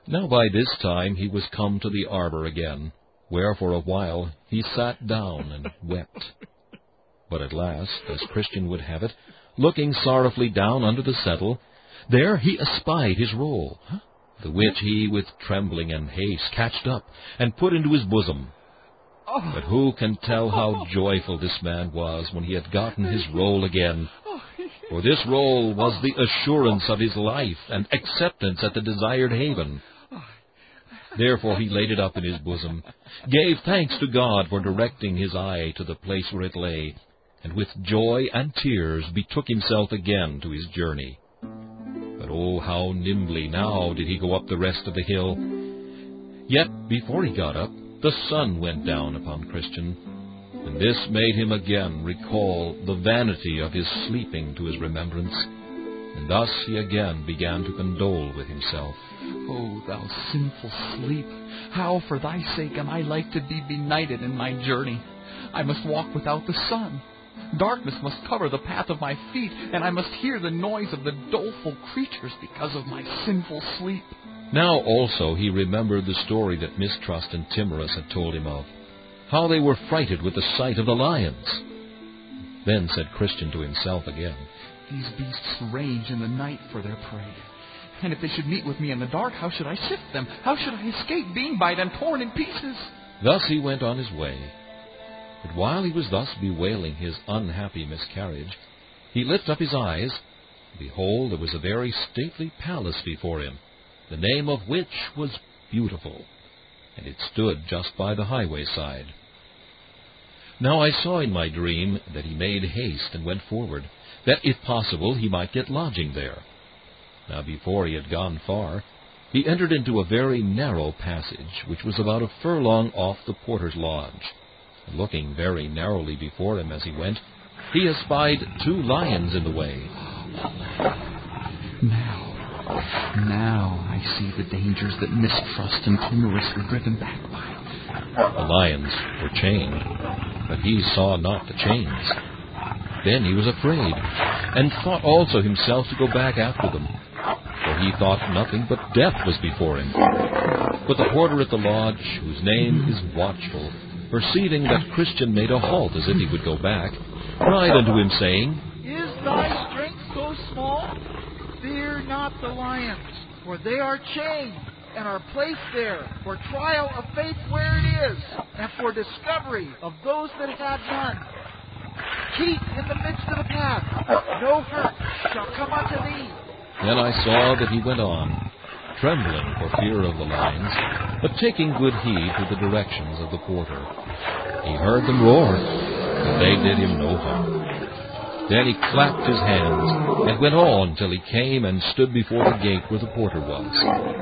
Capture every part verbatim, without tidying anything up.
Now by this time he was come to the arbour again, where for a while he sat down and wept. But at last, as Christian would have it, looking sorrowfully down under the settle, there he espied his roll, the which he with trembling and haste catched up, and put into his bosom. But who can tell how joyful this man was when he had gotten his roll again? For this roll was the assurance of his life and acceptance at the desired haven. Therefore he laid it up in his bosom, gave thanks to God for directing his eye to the place where it lay, and with joy and tears betook himself again to his journey. But oh, how nimbly now did he go up the rest of the hill! Yet before he got up, the sun went down upon Christian, and this made him again recall the vanity of his sleeping to his remembrance, and thus he again began to condole with himself. O thou sinful sleep, how for thy sake am I like to be benighted in my journey? I must walk without the sun. Darkness must cover the path of my feet, and I must hear the noise of the doleful creatures because of my sinful sleep. Now also he remembered the story that Mistrust and Timorous had told him of, how they were frighted with the sight of the lions. Then said Christian to himself again, These beasts range in the night for their prey. And if they should meet with me in the dark, how should I shift them? How should I escape being bite and torn in pieces? Thus he went on his way. But while he was thus bewailing his unhappy miscarriage, he lifted up his eyes. Behold, there was a very stately palace before him, the name of which was Beautiful, and it stood just by the highway side. Now I saw in my dream that he made haste and went forward, that if possible he might get lodging there. Now before he had gone far, he entered into a very narrow passage, which was about a furlong off the porter's lodge. And looking very narrowly before him as he went, he espied two lions in the way. Now, now I see the dangers that Mistrust and Timorous were driven back by. The lions were chained, but he saw not the chains. Then he was afraid, and thought also himself to go back after them, for he thought nothing but death was before him. But the porter at the lodge, whose name is Watchful, perceiving that Christian made a halt as if he would go back, cried unto him, saying, Is thy strength so small? Fear not the lions, for they are chained, and are placed there for trial of faith where it is, and for discovery of those that had none. Keep in the midst of the path, no hurt shall come unto thee. Then I saw that he went on, trembling for fear of the lions, but taking good heed to the directions of the porter. He heard them roar, but they did him no harm. Then he clapped his hands, and went on till he came and stood before the gate where the porter was.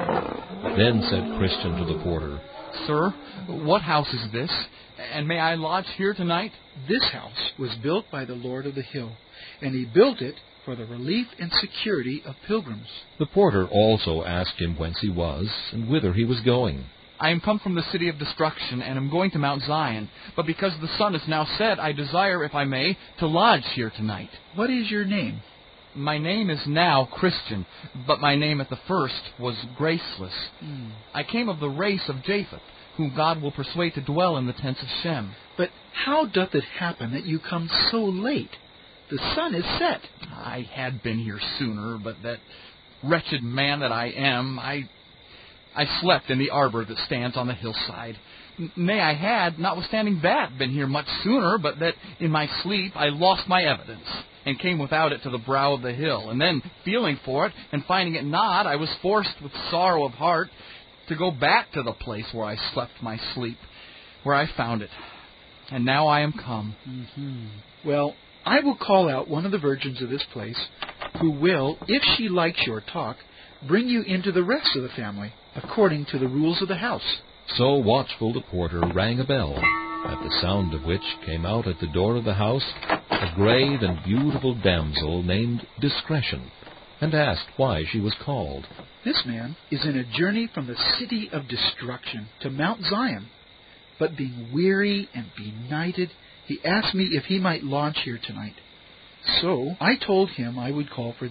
Then said Christian to the porter, Sir, what house is this? And may I lodge here tonight? This house was built by the Lord of the Hill, and he built it for the relief and security of pilgrims. The porter also asked him whence he was, and whither he was going. I am come from the city of destruction, and am going to Mount Zion. But because the sun is now set, I desire, if I may, to lodge here tonight. What is your name? My name is now Christian, but my name at the first was Graceless. Hmm. I came of the race of Japheth, whom God will persuade to dwell in the tents of Shem. But how doth it happen that you come so late? The sun is set. I had been here sooner, but that wretched man that I am, I I slept in the arbor that stands on the hillside. N- Nay, I had, notwithstanding that, been here much sooner, but that in my sleep I lost my evidence, and came without it to the brow of the hill. And then, feeling for it, and finding it not, I was forced with sorrow of heart to go back to the place where I slept my sleep, where I found it. And now I am come. Mm-hmm. Well, I will call out one of the virgins of this place, who will, if she likes your talk, bring you into the rest of the family, according to the rules of the house. So Watchful the porter rang a bell, at the sound of which came out at the door of the house a grave and beautiful damsel named Discretion, and asked why she was called. This man is in a journey from the city of destruction to Mount Zion, but being weary and benighted, he asked me if he might lodge here tonight. So I told him I would call for thee.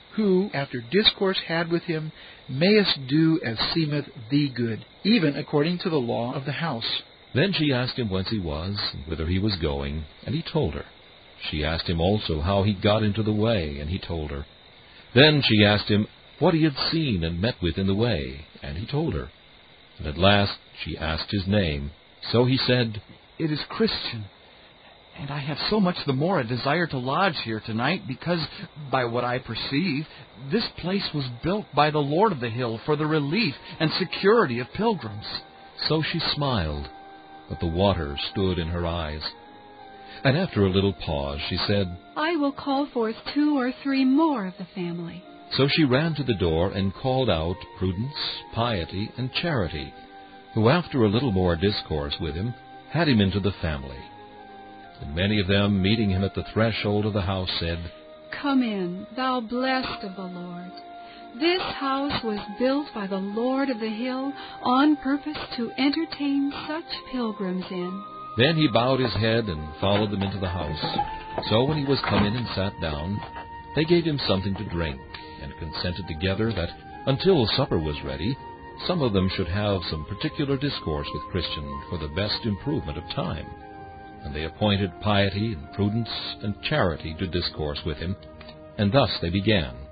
who, after discourse had with him, mayest do as seemeth thee good, even according to the law of the house. Then she asked him whence he was, and whither he was going, and he told her. She asked him also how he got into the way, and he told her. Then she asked him what he had seen and met with in the way, and he told her. And at last she asked his name. So he said, It is Christian, and I have so much the more a desire to lodge here tonight, because, by what I perceive, this place was built by the Lord of the hill for the relief and security of pilgrims. So she smiled, but the water stood in her eyes. And after a little pause she said, I will call forth two or three more of the family. So she ran to the door and called out Prudence, Piety, and Charity, who after a little more discourse with him had him into the family. And many of them, meeting him at the threshold of the house, said, Come in, thou blessed of the Lord. This house was built by the Lord of the hill on purpose to entertain such pilgrims in. Then he bowed his head and followed them into the house. So when he was come in and sat down, they gave him something to drink, and consented together that, until supper was ready, some of them should have some particular discourse with Christian for the best improvement of time. And they appointed Piety and Prudence and Charity to discourse with him, and thus they began.